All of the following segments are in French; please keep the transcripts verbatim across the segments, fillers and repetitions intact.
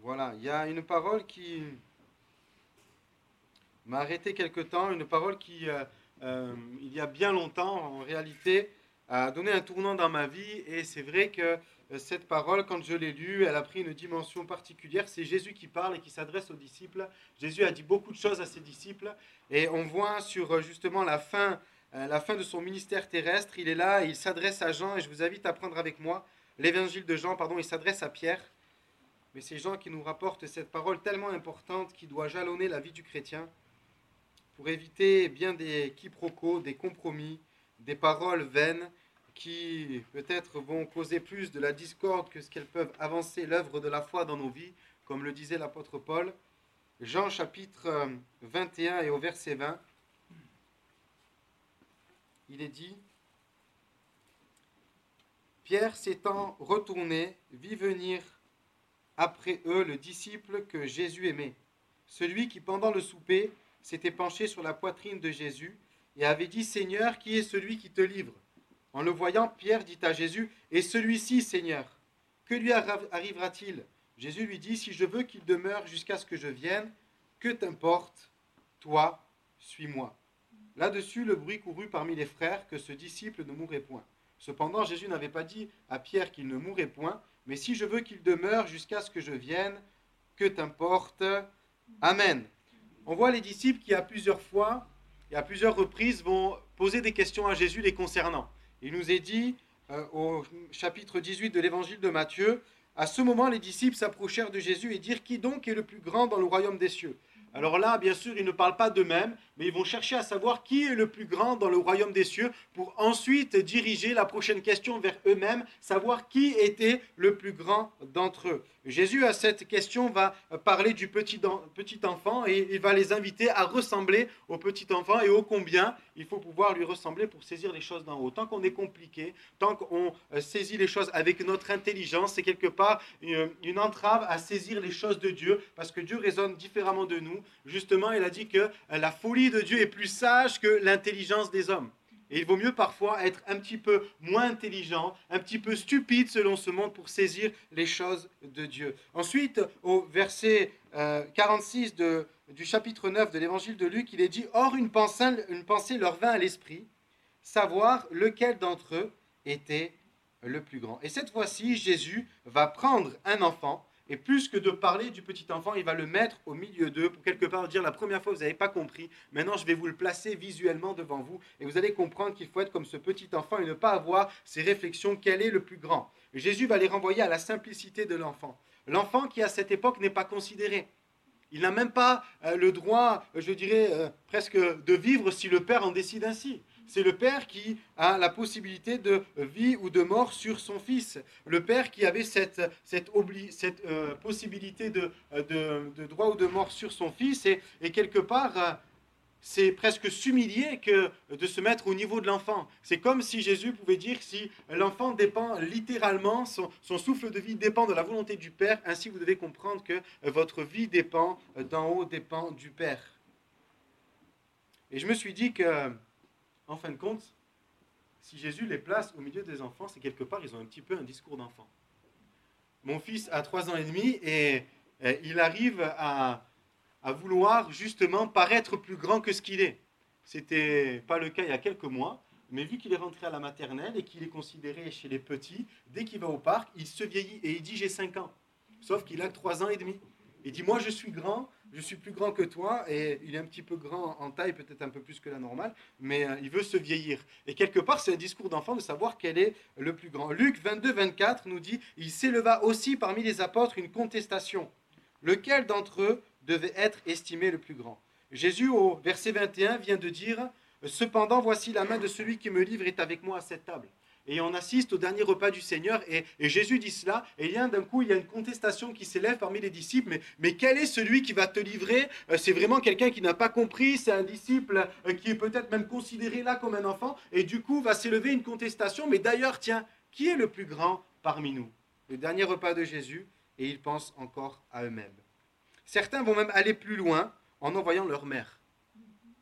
Voilà, il y a une parole qui m'a arrêté quelque temps, une parole qui, euh, euh, il y a bien longtemps, en réalité, a donné un tournant dans ma vie. Et c'est vrai que euh, cette parole, quand je l'ai lue, elle a pris une dimension particulière. C'est Jésus qui parle et qui s'adresse aux disciples. Jésus a dit beaucoup de choses à ses disciples. Et on voit sur euh, justement la fin, euh, la fin de son ministère terrestre, il est là, il s'adresse à Jean. Et je vous invite à prendre avec moi l'évangile de Jean, pardon, il s'adresse à Pierre. Mais c'est Jean qui nous rapporte cette parole tellement importante qui doit jalonner la vie du chrétien pour éviter bien des quiproquos, des compromis, des paroles vaines qui peut-être vont causer plus de la discorde que ce qu'elles peuvent avancer l'œuvre de la foi dans nos vies, comme le disait l'apôtre Paul. Jean chapitre vingt et un et au verset vingt, il est dit: Pierre s'étant retourné, vit venir après eux le disciple que Jésus aimait, celui qui pendant le souper s'était penché sur la poitrine de Jésus et avait dit: Seigneur, qui est celui qui te livre? En le voyant, Pierre dit à Jésus: Et celui-ci, Seigneur, que lui arrivera-t-il? Jésus lui dit: Si je veux qu'il demeure jusqu'à ce que je vienne, que t'importe? Toi, suis-moi. Là-dessus, le bruit courut parmi les frères que ce disciple ne mourrait point. Cependant, Jésus n'avait pas dit à Pierre qu'il ne mourrait point, mais si je veux qu'il demeure jusqu'à ce que je vienne, que t'importe? Amen. On voit les disciples qui, à plusieurs fois et à plusieurs reprises, vont poser des questions à Jésus les concernant. Il nous est dit euh, au chapitre dix-huit de l'évangile de Matthieu: à ce moment, les disciples s'approchèrent de Jésus et dirent: Qui donc est le plus grand dans le royaume des cieux? Alors là, bien sûr, ils ne parlent pas d'eux-mêmes, mais ils vont chercher à savoir qui est le plus grand dans le royaume des cieux pour ensuite diriger la prochaine question vers eux-mêmes, savoir qui était le plus grand d'entre eux. Jésus, à cette question, va parler du petit, petit enfant et il va les inviter à ressembler au petit enfant et ô combien il faut pouvoir lui ressembler pour saisir les choses d'en haut. Tant qu'on est compliqué, tant qu'on saisit les choses avec notre intelligence, c'est quelque part une entrave à saisir les choses de Dieu, parce que Dieu raisonne différemment de nous. Justement, il a dit que la folie de Dieu est plus sage que l'intelligence des hommes. Et il vaut mieux parfois être un petit peu moins intelligent, un petit peu stupide selon ce monde pour saisir les choses de Dieu. Ensuite, au verset euh, quarante-six de, du chapitre neuf de l'évangile de Luc, il est dit: Or une pensée, une pensée leur vint à l'esprit, savoir lequel d'entre eux était le plus grand. Et cette fois-ci, Jésus va prendre un enfant, et plus que de parler du petit enfant, il va le mettre au milieu d'eux pour quelque part dire: la première fois vous n'avez pas compris, maintenant je vais vous le placer visuellement devant vous et vous allez comprendre qu'il faut être comme ce petit enfant et ne pas avoir ces réflexions: quel est le plus grand? Jésus va les renvoyer à la simplicité de l'enfant. L'enfant qui à cette époque n'est pas considéré. Il n'a même pas euh, le droit, je dirais, euh, presque de vivre si le père en décide ainsi. C'est le père qui a la possibilité de vie ou de mort sur son fils. Le père qui avait cette, cette, obli- cette euh, possibilité de, de, de droit ou de mort sur son fils. Et, et quelque part, euh, c'est presque s'humilier que de se mettre au niveau de l'enfant. C'est comme si Jésus pouvait dire: si l'enfant dépend littéralement, son, son souffle de vie dépend de la volonté du Père, ainsi vous devez comprendre que votre vie dépend d'en haut, dépend du Père. Et je me suis dit que, en fin de compte, si Jésus les place au milieu des enfants, c'est quelque part, ils ont un petit peu un discours d'enfant. Mon fils a trois ans et demi et, et il arrive à, à vouloir justement paraître plus grand que ce qu'il est. C'était pas le cas il y a quelques mois, mais vu qu'il est rentré à la maternelle et qu'il est considéré chez les petits, dès qu'il va au parc, il se vieillit et il dit: j'ai cinq ans. Sauf qu'il a que trois ans et demi. Il dit: moi je suis grand, je suis plus grand que toi, et il est un petit peu grand en taille, peut-être un peu plus que la normale, mais euh, il veut se vieillir. Et quelque part, c'est un discours d'enfant de savoir quel est le plus grand. Luc vingt-deux vingt-quatre nous dit: il s'éleva aussi parmi les apôtres une contestation. Lequel d'entre eux devait être estimé le plus grand? Jésus, au verset vingt et un, vient de dire: cependant, voici la main de celui qui me livre est avec moi à cette table. Et on assiste au dernier repas du Seigneur, et, et Jésus dit cela, et il y a d'un coup, il y a une contestation qui s'élève parmi les disciples: mais, mais quel est celui qui va te livrer? C'est vraiment quelqu'un qui n'a pas compris, c'est un disciple qui est peut-être même considéré là comme un enfant, et du coup va s'élever une contestation: mais d'ailleurs, tiens, qui est le plus grand parmi nous? Le dernier repas de Jésus, et ils pensent encore à eux-mêmes. Certains vont même aller plus loin en envoyant leur mère.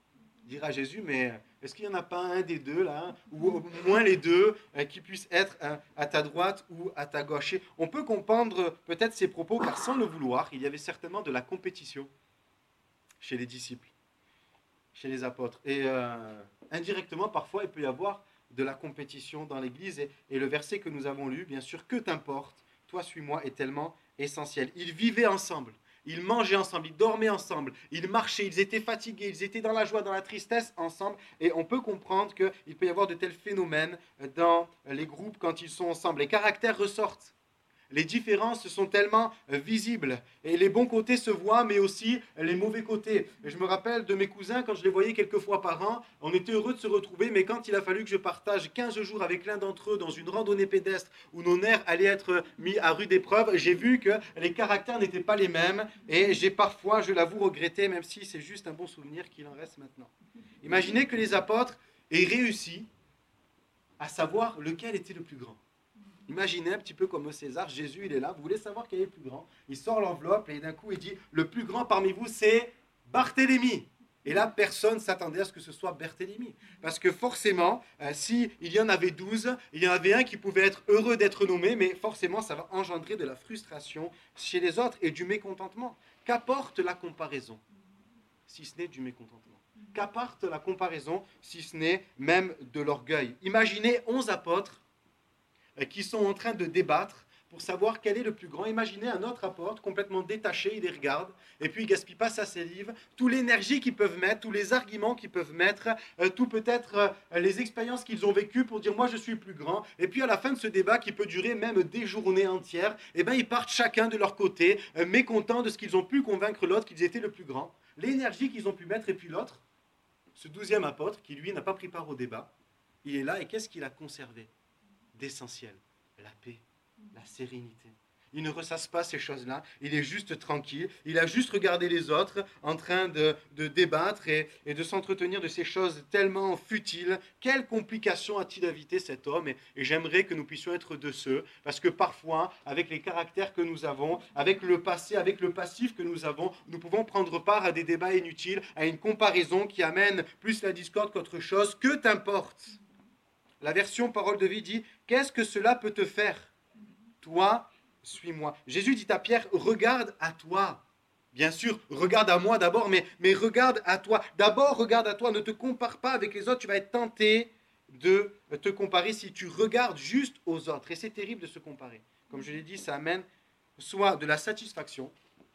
dire à Jésus, mais est-ce qu'il n'y en a pas un des deux là, ou au moins les deux, euh, qui puissent être euh, à ta droite ou à ta gauche? Et on peut comprendre peut-être ces propos, car sans le vouloir, il y avait certainement de la compétition chez les disciples, chez les apôtres. Et euh, indirectement, parfois, il peut y avoir de la compétition dans l'Église. Et, et le verset que nous avons lu, bien sûr, que t'importe, toi suis-moi, est tellement essentiel. Ils vivaient ensemble. Ils mangeaient ensemble, ils dormaient ensemble, ils marchaient, ils étaient fatigués, ils étaient dans la joie, dans la tristesse ensemble. Et on peut comprendre qu'il peut y avoir de tels phénomènes dans les groupes quand ils sont ensemble. Les caractères ressortent. Les différences sont tellement visibles. Et les bons côtés se voient, mais aussi les mauvais côtés. Et je me rappelle de mes cousins, quand je les voyais quelques fois par an, on était heureux de se retrouver, mais quand il a fallu que je partage quinze jours avec l'un d'entre eux dans une randonnée pédestre où nos nerfs allaient être mis à rude épreuve, j'ai vu que les caractères n'étaient pas les mêmes. Et j'ai parfois, je l'avoue, regretté, même si c'est juste un bon souvenir qu'il en reste maintenant. Imaginez que les apôtres aient réussi à savoir lequel était le plus grand. Imaginez un petit peu comme César, Jésus il est là, vous voulez savoir quel est le plus grand? Il sort l'enveloppe et d'un coup il dit, le plus grand parmi vous c'est Barthélemy. Et là personne ne s'attendait à ce que ce soit Barthélemy. Parce que forcément, euh, s'il y en avait douze, il y en avait un qui pouvait être heureux d'être nommé, mais forcément ça va engendrer de la frustration chez les autres et du mécontentement. Qu'apporte la comparaison, si ce n'est du mécontentement? Qu'apporte la comparaison, si ce n'est même de l'orgueil? Imaginez onze apôtres qui sont en train de débattre pour savoir quel est le plus grand. Imaginez un autre apôtre complètement détaché, il les regarde, et puis il ne gaspille pas sa salive, toute l'énergie qu'ils peuvent mettre, tous les arguments qu'ils peuvent mettre, euh, tout peut-être euh, les expériences qu'ils ont vécues pour dire « moi je suis plus grand », et puis à la fin de ce débat qui peut durer même des journées entières, eh ben, ils partent chacun de leur côté, euh, mécontents de ce qu'ils ont pu convaincre l'autre qu'ils étaient le plus grand, l'énergie qu'ils ont pu mettre, et puis l'autre, ce douzième apôtre, qui lui n'a pas pris part au débat, il est là, et qu'est-ce qu'il a conservé d'essentiel? La paix, la sérénité. Il ne ressasse pas ces choses-là, il est juste tranquille, il a juste regardé les autres en train de, de débattre et, et de s'entretenir de ces choses tellement futiles. Quelles complications a-t-il évité cet homme? Et, et j'aimerais que nous puissions être de ceux, parce que parfois, avec les caractères que nous avons, avec le passé, avec le passif que nous avons, nous pouvons prendre part à des débats inutiles, à une comparaison qui amène plus la discorde qu'autre chose. Que t'importe? La version parole de vie dit, qu'est-ce que cela peut te faire? Toi, suis-moi. Jésus dit à Pierre, regarde à toi. Bien sûr, regarde à moi d'abord, mais, mais regarde à toi. D'abord, regarde à toi. Ne te compare pas avec les autres. Tu vas être tenté de te comparer si tu regardes juste aux autres. Et c'est terrible de se comparer. Comme je l'ai dit, ça amène soit de la satisfaction.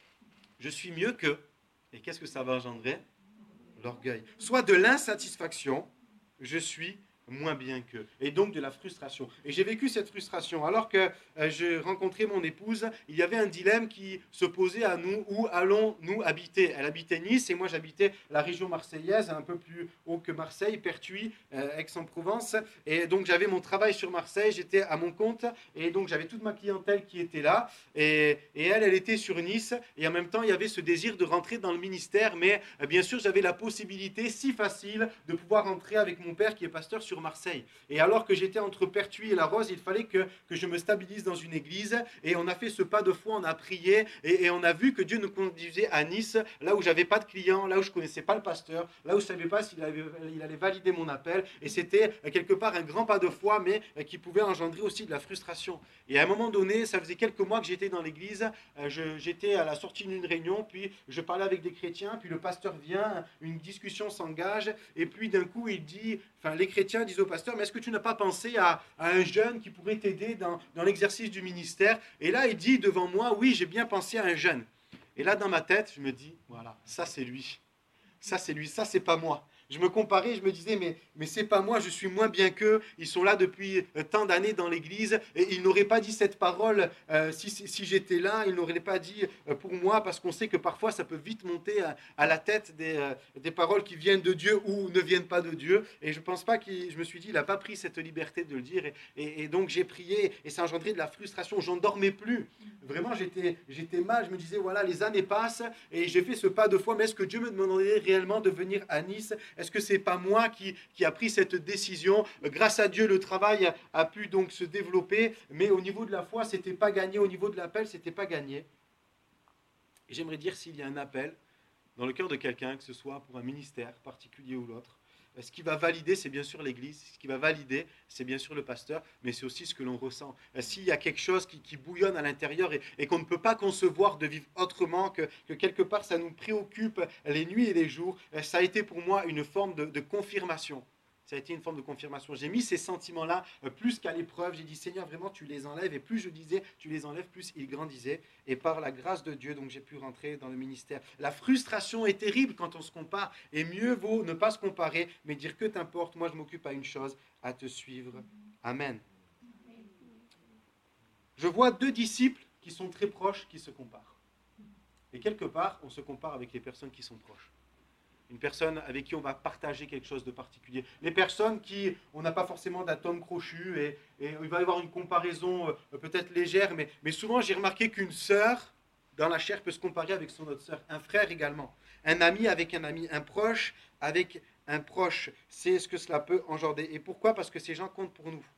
Je suis mieux qu'eux. Et qu'est-ce que ça va engendrer? L'orgueil. Soit de l'insatisfaction. Je suis moins bien qu'eux, et donc de la frustration. Et j'ai vécu cette frustration. Alors que euh, je rencontrais mon épouse, il y avait un dilemme qui se posait à nous, où allons-nous habiter? Elle habitait Nice, et moi j'habitais la région marseillaise, un peu plus haut que Marseille, Pertuis, euh, Aix-en-Provence, et donc j'avais mon travail sur Marseille, j'étais à mon compte, et donc j'avais toute ma clientèle qui était là, et, et elle, elle était sur Nice, et en même temps il y avait ce désir de rentrer dans le ministère, mais euh, bien sûr j'avais la possibilité si facile de pouvoir rentrer avec mon père qui est pasteur sur Marseille. Et alors que j'étais entre Pertuis et La Rose, il fallait que, que je me stabilise dans une église, et on a fait ce pas de foi, on a prié, et, et on a vu que Dieu nous conduisait à Nice, là où j'avais pas de clients, là où je connaissais pas le pasteur, là où je savais pas s'il avait, il allait valider mon appel, et c'était quelque part un grand pas de foi, mais qui pouvait engendrer aussi de la frustration. Et à un moment donné, ça faisait quelques mois que j'étais dans l'église, je, j'étais à la sortie d'une réunion, puis je parlais avec des chrétiens, puis le pasteur vient, une discussion s'engage, et puis d'un coup il dit, enfin les chrétiens disent au pasteur, mais est-ce que tu n'as pas pensé à, à un jeune qui pourrait t'aider dans, dans l'exercice du ministère? Et là, il dit devant moi, oui, j'ai bien pensé à un jeune. Et là, dans ma tête, je me dis, voilà, ça c'est lui. Ça c'est lui, ça c'est pas moi. Je me comparais, je me disais, mais, mais c'est pas moi, je suis moins bien qu'eux. Ils sont là depuis tant d'années dans l'église et ils n'auraient pas dit cette parole euh, si, si, si j'étais là. Ils n'auraient pas dit euh, pour moi, parce qu'on sait que parfois ça peut vite monter à, à la tête des, euh, des paroles qui viennent de Dieu ou ne viennent pas de Dieu. Et je pense pas qu'il, je me suis dit, il n'a pas pris cette liberté de le dire. Et, et, et donc j'ai prié et ça a engendré de la frustration. J'en dormais plus. Vraiment, j'étais, j'étais mal. Je me disais, voilà, les années passent et j'ai fait ce pas de foi. Mais est-ce que Dieu me demandait réellement de venir à Nice? Est-ce que c'est pas moi qui, qui a pris cette décision? Grâce à Dieu, le travail a, a pu donc se développer, mais au niveau de la foi, c'était pas gagné. Au niveau de l'appel, c'était pas gagné. Et j'aimerais dire, s'il y a un appel, dans le cœur de quelqu'un, que ce soit pour un ministère particulier ou l'autre, ce qui va valider, c'est bien sûr l'Église. Ce qui va valider, c'est bien sûr le pasteur, mais c'est aussi ce que l'on ressent. S'il y a quelque chose qui, qui bouillonne à l'intérieur et, et qu'on ne peut pas concevoir de vivre autrement, que, que quelque part ça nous préoccupe les nuits et les jours, ça a été pour moi une forme de, de confirmation. Ça a été une forme de confirmation. J'ai mis ces sentiments-là euh, plus qu'à l'épreuve. J'ai dit, Seigneur, vraiment, tu les enlèves. Et plus je disais, tu les enlèves, plus ils grandissaient. Et par la grâce de Dieu, donc j'ai pu rentrer dans le ministère. La frustration est terrible quand on se compare. Et mieux vaut ne pas se comparer, mais dire que t'importe, moi je m'occupe à une chose, à te suivre. Amen. Je vois deux disciples qui sont très proches, qui se comparent. Et quelque part, on se compare avec les personnes qui sont proches. Une personne avec qui on va partager quelque chose de particulier. Les personnes qui, on n'a pas forcément d'atome crochu et, et il va y avoir une comparaison euh, peut-être légère, mais, mais souvent j'ai remarqué qu'une sœur dans la chair peut se comparer avec son autre sœur, un frère également, un ami avec un ami, un proche avec un proche. C'est ce que cela peut engendrer. Et pourquoi ? Parce que ces gens comptent pour nous.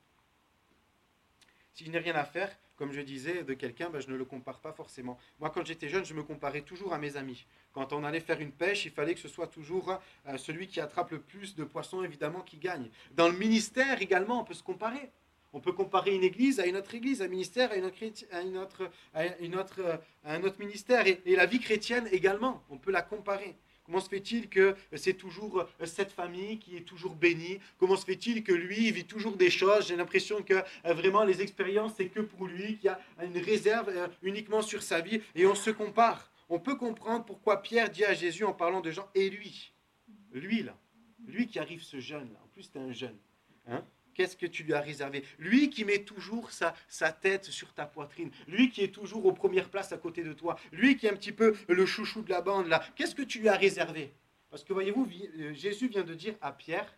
Si je n'ai rien à faire, comme je disais, de quelqu'un, ben, je ne le compare pas forcément. Moi, quand j'étais jeune, je me comparais toujours à mes amis. Quand on allait faire une pêche, il fallait que ce soit toujours euh, celui qui attrape le plus de poissons, évidemment, qui gagne. Dans le ministère, également, on peut se comparer. On peut comparer une église à une autre église, un ministère à, une autre, à, une autre, à, une autre, à un autre ministère. Et, et la vie chrétienne également, on peut la comparer. Comment se fait-il que c'est toujours cette famille qui est toujours bénie? Comment se fait-il que lui, il vit toujours des choses? J'ai l'impression que vraiment les expériences, c'est que pour lui, qu'il y a une réserve uniquement sur sa vie. Et on se compare. On peut comprendre pourquoi Pierre dit à Jésus en parlant de Jean, et lui, lui là, lui qui arrive ce jeune là, en plus c'est un jeune, hein? Qu'est-ce que tu lui as réservé? Lui qui met toujours sa, sa tête sur ta poitrine. Lui qui est toujours aux premières places à côté de toi. Lui qui est un petit peu le chouchou de la bande là. Qu'est-ce que tu lui as réservé? Parce que voyez-vous, Jésus vient de dire à Pierre,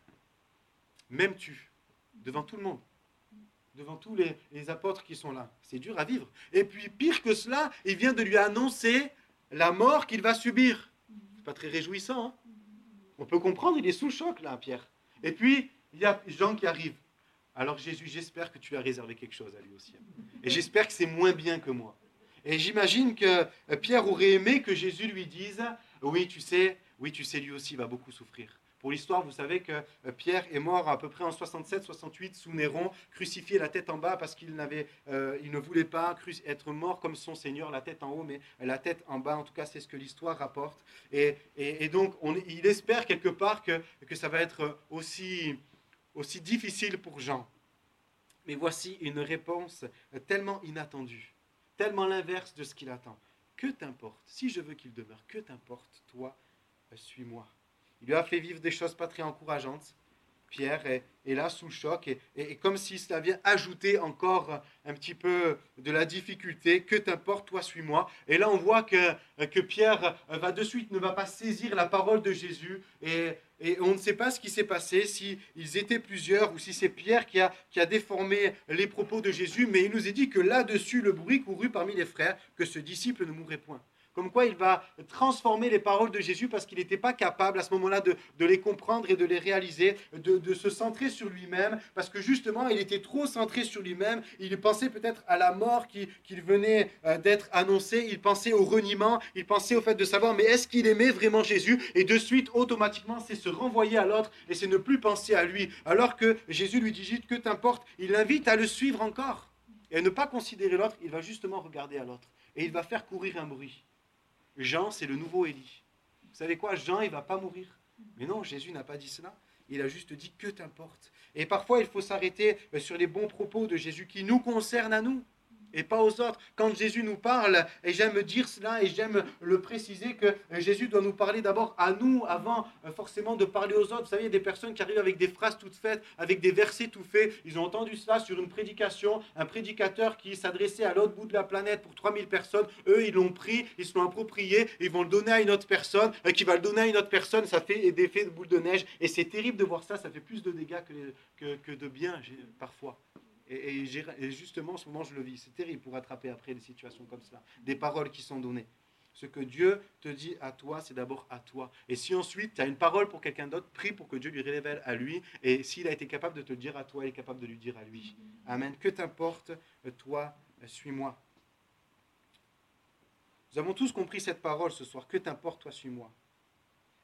m'aimes-tu? Devant tout le monde. Devant tous les, les apôtres qui sont là. C'est dur à vivre. Et puis pire que cela, il vient de lui annoncer la mort qu'il va subir. C'est pas très réjouissant. Hein? On peut comprendre, il est sous le choc là, Pierre. Et puis, il y a Jean qui arrive. Alors Jésus, j'espère que tu as réservé quelque chose à lui aussi. Et j'espère que c'est moins bien que moi. Et j'imagine que Pierre aurait aimé que Jésus lui dise, oui, tu sais, oui, tu sais, lui aussi va beaucoup souffrir. Pour l'histoire, vous savez que Pierre est mort à peu près en soixante-sept soixante-huit sous Néron, crucifié la tête en bas parce qu'il n'avait, euh, il ne voulait pas être mort comme son Seigneur, la tête en haut, mais la tête en bas. En tout cas, c'est ce que l'histoire rapporte. Et, et, et donc, on, il espère quelque part que, que ça va être aussi... aussi difficile pour Jean. Mais voici une réponse tellement inattendue, tellement l'inverse de ce qu'il attend. Que t'importe, si je veux qu'il demeure, que t'importe, toi, suis-moi. Il lui a fait vivre des choses pas très encourageantes. Pierre est, est là sous le choc et, et, et comme si cela vient ajouter encore un petit peu de la difficulté. Que t'importe, toi, suis-moi. Et là, on voit que, que Pierre va de suite, ne va pas saisir la parole de Jésus et, et on ne sait pas ce qui s'est passé, s'ils étaient plusieurs ou si c'est Pierre qui a, qui a déformé les propos de Jésus, mais il nous est dit que là-dessus, le bruit courut parmi les frères que ce disciple ne mourrait point. Comme quoi il va transformer les paroles de Jésus parce qu'il n'était pas capable à ce moment-là de, de les comprendre et de les réaliser, de, de se centrer sur lui-même, parce que justement il était trop centré sur lui-même, il pensait peut-être à la mort qui, qui venait d'être annoncée, il pensait au reniement, il pensait au fait de savoir mais est-ce qu'il aimait vraiment Jésus? Et de suite, automatiquement, c'est se renvoyer à l'autre et c'est ne plus penser à lui. Alors que Jésus lui dit, que t'importe, il l'invite à le suivre encore. Et à ne pas considérer l'autre, il va justement regarder à l'autre. Et il va faire courir un bruit. Jean, c'est le nouveau Élie. Vous savez quoi? Jean, il ne va pas mourir. Mais non, Jésus n'a pas dit cela. Il a juste dit que t'importe. Et parfois, il faut s'arrêter sur les bons propos de Jésus qui nous concernent à nous et pas aux autres. Quand Jésus nous parle, et j'aime dire cela et j'aime le préciser, que Jésus doit nous parler d'abord à nous avant forcément de parler aux autres. Vous savez, il y a des personnes qui arrivent avec des phrases toutes faites, avec des versets tout faits. Ils ont entendu cela sur une prédication, un prédicateur qui s'adressait à l'autre bout de la planète pour trois mille personnes. Eux, ils l'ont pris, ils se l'ont approprié, ils vont le donner à une autre personne, qui va le donner à une autre personne. Ça fait des effets de boule de neige. Et c'est terrible de voir ça, ça fait plus de dégâts que, que, que de bien parfois. Et, et, et justement, en ce moment, je le vis. C'est terrible pour attraper après des situations comme cela. Des paroles qui sont données. Ce que Dieu te dit à toi, c'est d'abord à toi. Et si ensuite, tu as une parole pour quelqu'un d'autre, prie pour que Dieu lui révèle à lui. Et s'il a été capable de te le dire à toi, il est capable de lui dire à lui. Amen. Que t'importe, toi, suis-moi. Nous avons tous compris cette parole ce soir. Que t'importe, toi, suis-moi.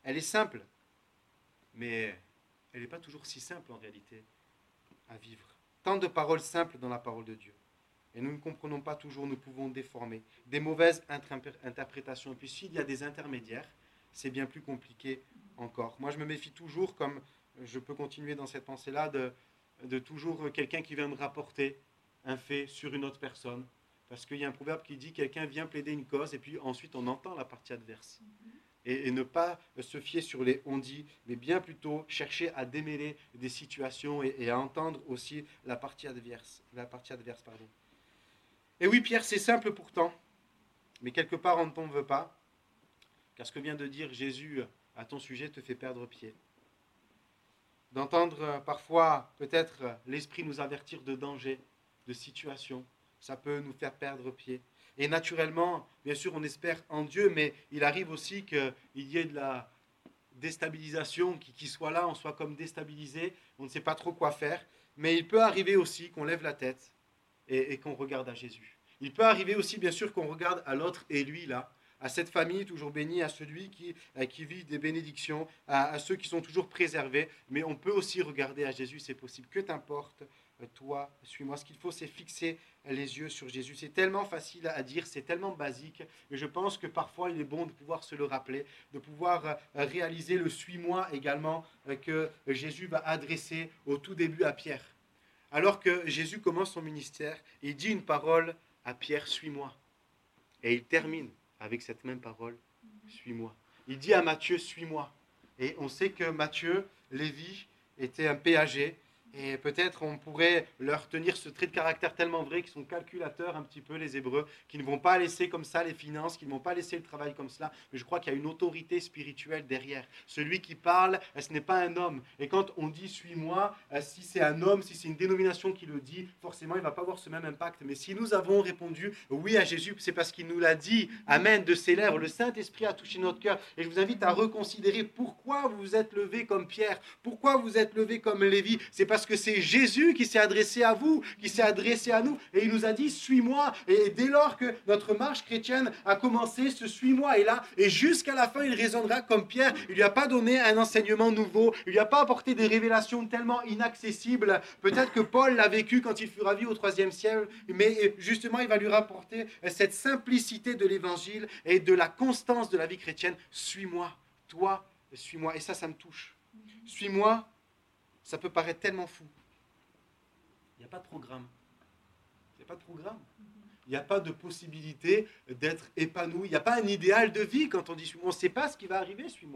elle est simple, mais elle n'est pas toujours si simple en réalité à vivre. Tant de paroles simples dans la parole de Dieu. Et nous ne comprenons pas toujours, nous pouvons déformer. Des mauvaises interprétations. Et puis s'il y a des intermédiaires, c'est bien plus compliqué encore. Moi, je me méfie toujours, comme je peux continuer dans cette pensée-là, de, de toujours quelqu'un qui vient me rapporter un fait sur une autre personne. Parce qu'il y a un proverbe qui dit, quelqu'un vient plaider une cause, et puis ensuite on entend la partie adverse. Et, et ne pas se fier sur les on-dit, mais bien plutôt chercher à démêler des situations et, et à entendre aussi la partie adverse. La partie adverse pardon. Et oui, Pierre, c'est simple pourtant, mais quelque part on ne t'en veut pas, car ce que vient de dire Jésus à ton sujet te fait perdre pied. D'entendre parfois peut-être l'esprit nous avertir de danger, de situation, ça peut nous faire perdre pied. Et naturellement, bien sûr, on espère en Dieu, mais il arrive aussi qu'il y ait de la déstabilisation, qui, qui soit là, on soit comme déstabilisé, on ne sait pas trop quoi faire, mais il peut arriver aussi qu'on lève la tête et, et qu'on regarde à Jésus. Il peut arriver aussi, bien sûr, qu'on regarde à l'autre et lui, là, à cette famille toujours bénie, à celui qui, à, qui vit des bénédictions, à, à ceux qui sont toujours préservés, mais on peut aussi regarder à Jésus, c'est possible. Que t'importe, toi, suis-moi. Ce qu'il faut, c'est fixer les yeux sur Jésus. C'est tellement facile à dire, c'est tellement basique, mais je pense que parfois il est bon de pouvoir se le rappeler, de pouvoir réaliser le suis-moi également que Jésus va adresser au tout début à Pierre. Alors que Jésus commence son ministère, il dit une parole à Pierre, suis-moi. Et il termine avec cette même parole, suis-moi. Il dit à Matthieu, suis-moi. Et on sait que Matthieu, Lévi, était un péager. Et peut-être on pourrait leur tenir ce trait de caractère tellement vrai qu'ils sont calculateurs un petit peu, les Hébreux, qui ne vont pas laisser comme ça les finances, qui ne vont pas laisser le travail comme cela. Mais je crois qu'il y a une autorité spirituelle derrière. Celui qui parle, ce n'est pas un homme. Et quand on dit « suis-moi », si c'est un homme, si c'est une dénomination qui le dit, forcément il ne va pas avoir ce même impact. Mais si nous avons répondu « oui » à Jésus, c'est parce qu'il nous l'a dit. Amen, de ses lèvres. Le Saint-Esprit a touché notre cœur. Et je vous invite à reconsidérer pourquoi vous vous êtes levé comme Pierre, pourquoi vous êtes levé comme Lévi. C'est parce que c'est Jésus qui s'est adressé à vous, qui s'est adressé à nous, et il nous a dit « suis-moi ». Et dès lors que notre marche chrétienne a commencé, ce « suis-moi » est là, et jusqu'à la fin, il raisonnera comme Pierre. Il ne lui a pas donné un enseignement nouveau, il ne lui a pas apporté des révélations tellement inaccessibles. Peut-être que Paul l'a vécu quand il fut ravi au troisième siècle, mais justement, il va lui rapporter cette simplicité de l'évangile et de la constance de la vie chrétienne. « Suis-moi, toi, suis-moi ». Et ça, ça me touche. « Suis-moi », ça peut paraître tellement fou. Il n'y a pas de programme. Il n'y a pas de programme. Il n'y a pas de possibilité d'être épanoui. Il n'y a pas un idéal de vie quand on dit « on ne sait pas ce qui va arriver, suis-moi ».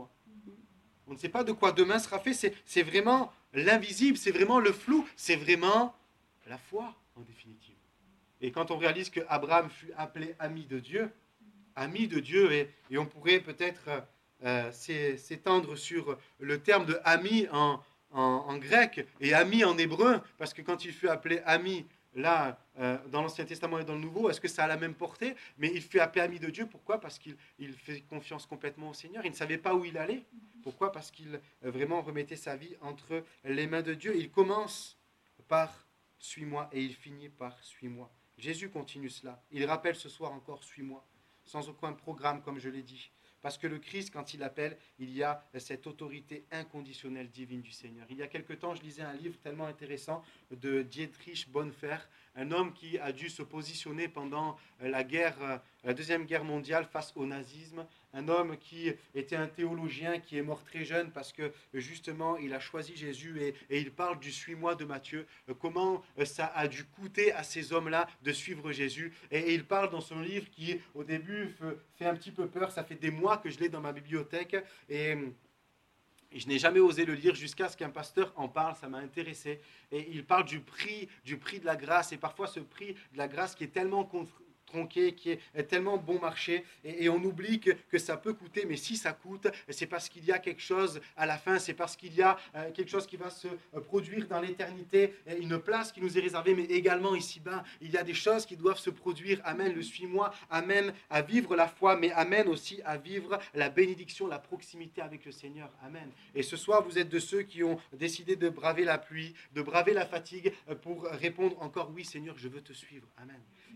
On ne sait pas de quoi demain sera fait. C'est, c'est vraiment l'invisible, c'est vraiment le flou, c'est vraiment la foi en définitive. Et quand on réalise qu'Abraham fut appelé ami de Dieu, ami de Dieu, et, et on pourrait peut-être euh, s'étendre sur le terme de ami en En, en grec et ami en hébreu, parce que quand il fut appelé ami, là, euh, dans l'Ancien Testament et dans le Nouveau, est-ce que ça a la même portée? Mais il fut appelé ami de Dieu, pourquoi? Parce qu'il il fait confiance complètement au Seigneur, il ne savait pas où il allait. Pourquoi? Parce qu'il euh, vraiment remettait sa vie entre les mains de Dieu. Il commence par « suis-moi » et il finit par « suis-moi ». Jésus continue cela. Il rappelle ce soir encore « suis-moi », sans aucun programme, comme je l'ai dit. Parce que le Christ, quand il appelle, il y a cette autorité inconditionnelle divine du Seigneur. Il y a quelque temps, je lisais un livre tellement intéressant de Dietrich Bonhoeffer, un homme qui a dû se positionner pendant la guerre, la Deuxième Guerre mondiale face au nazisme, un homme qui était un théologien qui est mort très jeune parce que justement il a choisi Jésus et, et il parle du « suis-moi » de Matthieu, comment ça a dû coûter à ces hommes-là de suivre Jésus. Et, et il parle dans son livre qui au début fait un petit peu peur, ça fait des mois que je l'ai dans ma bibliothèque et... Et je n'ai jamais osé le lire jusqu'à ce qu'un pasteur en parle, ça m'a intéressé. Et il parle du prix, du prix de la grâce. Et parfois ce prix de la grâce qui est tellement tronqué, qui est, est tellement bon marché. Et, et on oublie que, que ça peut coûter, mais si ça coûte, c'est parce qu'il y a quelque chose à la fin, c'est parce qu'il y a euh, quelque chose qui va se euh, produire dans l'éternité, une place qui nous est réservée, mais également ici-bas. Il y a des choses qui doivent se produire. Amen, le suis-moi, amène à vivre la foi, mais amène aussi à vivre la bénédiction, la proximité avec le Seigneur. Amen. Et ce soir, vous êtes de ceux qui ont décidé de braver la pluie, de braver la fatigue pour répondre encore, oui Seigneur, je veux te suivre. Amen.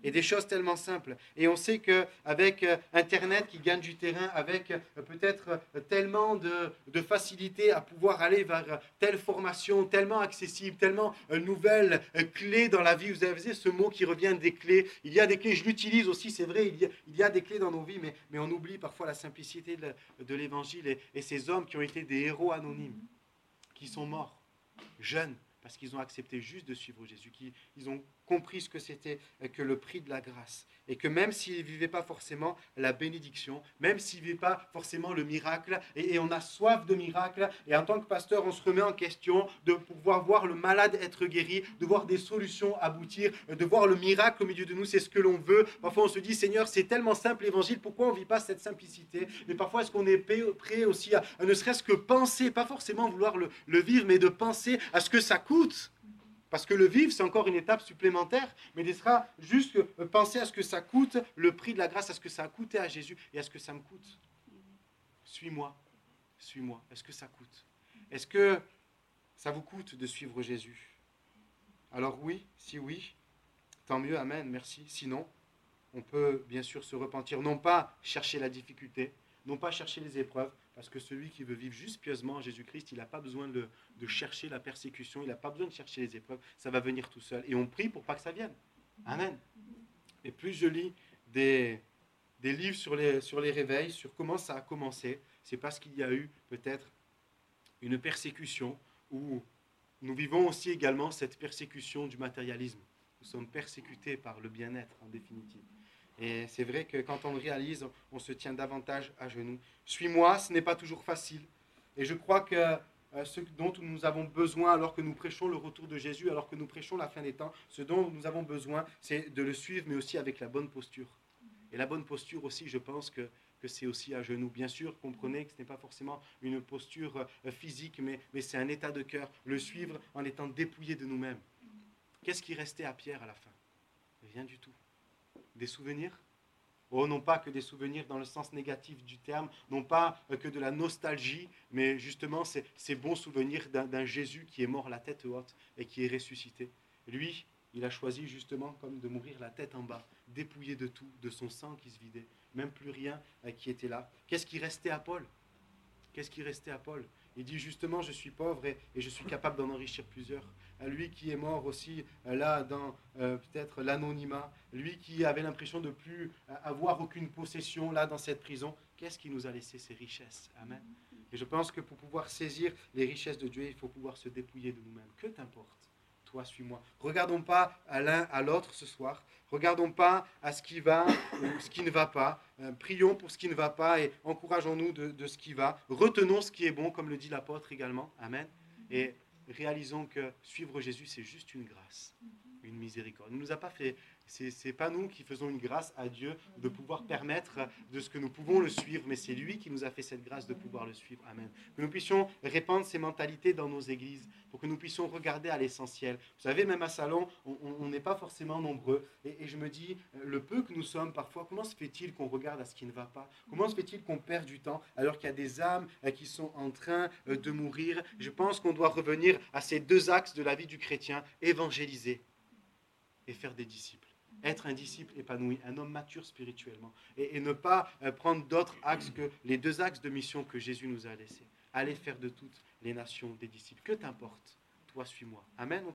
Et des choses tellement simples. Et on sait qu'avec Internet qui gagne du terrain, avec peut-être tellement de, de facilité à pouvoir aller vers telle formation, tellement accessible, tellement nouvelle clé dans la vie. Vous avez ce mot qui revient, des clés. Il y a des clés, je l'utilise aussi, c'est vrai, il y, a, il y a des clés dans nos vies, mais, mais on oublie parfois la simplicité de, de l'évangile et, et ces hommes qui ont été des héros anonymes, qui sont morts, jeunes, parce qu'ils ont accepté juste de suivre Jésus, qui, ils ont compris ce que c'était que le prix de la grâce. Et que même s'ils ne vivaient pas forcément la bénédiction, même s'ils ne vivaient pas forcément le miracle, et, et on a soif de miracle, et en tant que pasteur, on se remet en question de pouvoir voir le malade être guéri, de voir des solutions aboutir, de voir le miracle au milieu de nous, c'est ce que l'on veut. Parfois on se dit, Seigneur, c'est tellement simple l'évangile, pourquoi on ne vit pas cette simplicité? Mais parfois est-ce qu'on est prêt aussi à, à ne serait-ce que penser, pas forcément vouloir le, le vivre, mais de penser à ce que ça coûte? Parce que le vivre, c'est encore une étape supplémentaire, mais il sera juste penser à ce que ça coûte, le prix de la grâce, à ce que ça a coûté à Jésus et à ce que ça me coûte. Suis-moi, suis-moi. Est-ce que ça coûte? Est-ce que ça vous coûte de suivre Jésus? Alors oui, si oui, tant mieux, amen, merci. Sinon, on peut bien sûr se repentir, non pas chercher la difficulté, non pas chercher les épreuves, parce que celui qui veut vivre juste pieusement en Jésus-Christ, il n'a pas besoin de, de chercher la persécution, il n'a pas besoin de chercher les épreuves, ça va venir tout seul. Et on prie pour pas que ça vienne. Amen. Et plus je lis des, des livres sur les, sur les réveils, sur comment ça a commencé, c'est parce qu'il y a eu peut-être une persécution où nous vivons aussi également cette persécution du matérialisme. Nous sommes persécutés par le bien-être en définitive. Et c'est vrai que quand on le réalise, on se tient davantage à genoux. Suis-moi, ce n'est pas toujours facile. Et je crois que euh, ce dont nous avons besoin alors que nous prêchons le retour de Jésus, alors que nous prêchons la fin des temps, ce dont nous avons besoin, c'est de le suivre, mais aussi avec la bonne posture. Et la bonne posture aussi, je pense que, que c'est aussi à genoux. Bien sûr, comprenez que ce n'est pas forcément une posture euh, physique, mais, mais c'est un état de cœur. Le suivre en étant dépouillé de nous-mêmes. Qu'est-ce qui restait à Pierre à la fin? Rien du tout. Des souvenirs? Oh, non pas que des souvenirs dans le sens négatif du terme, non pas que de la nostalgie, mais justement ces, ces bons souvenirs d'un, d'un Jésus qui est mort la tête haute et qui est ressuscité. Lui, il a choisi justement comme de mourir la tête en bas, dépouillé de tout, de son sang qui se vidait, même plus rien qui était là. Qu'est-ce qui restait à Paul? Qu'est-ce qui restait à Paul? Il dit justement, je suis pauvre et, et je suis capable d'en enrichir plusieurs. Lui qui est mort aussi, là, dans euh, peut-être l'anonymat, lui qui avait l'impression de ne plus avoir aucune possession, là, dans cette prison, qu'est-ce qui nous a laissé ces richesses? Amen. Et je pense que pour pouvoir saisir les richesses de Dieu, il faut pouvoir se dépouiller de nous-mêmes. Que t'importe? Toi, suis-moi. Regardons pas à l'un à l'autre ce soir. Regardons pas à ce qui va ou ce qui ne va pas. Euh, prions pour ce qui ne va pas et encourageons-nous de, de ce qui va. Retenons ce qui est bon, comme le dit l'apôtre également. Amen. Et réalisons que suivre Jésus, c'est juste une grâce, une miséricorde. Il ne nous a pas fait... C'est, c'est pas nous qui faisons une grâce à Dieu de pouvoir permettre de ce que nous pouvons le suivre, mais c'est lui qui nous a fait cette grâce de pouvoir le suivre. Amen. Que nous puissions répandre ces mentalités dans nos églises, pour que nous puissions regarder à l'essentiel. Vous savez, même à Salon, on n'est pas forcément nombreux. Et, et je me dis, le peu que nous sommes parfois, comment se fait-il qu'on regarde à ce qui ne va pas? Comment se fait-il qu'on perd du temps alors qu'il y a des âmes qui sont en train de mourir? Je pense qu'on doit revenir à ces deux axes de la vie du chrétien, évangéliser et faire des disciples. Être un disciple épanoui, un homme mature spirituellement. Et, et ne pas euh, prendre d'autres axes que les deux axes de mission que Jésus nous a laissés. Aller faire de toutes les nations des disciples. Que t'importe? Toi, suis-moi. Amen.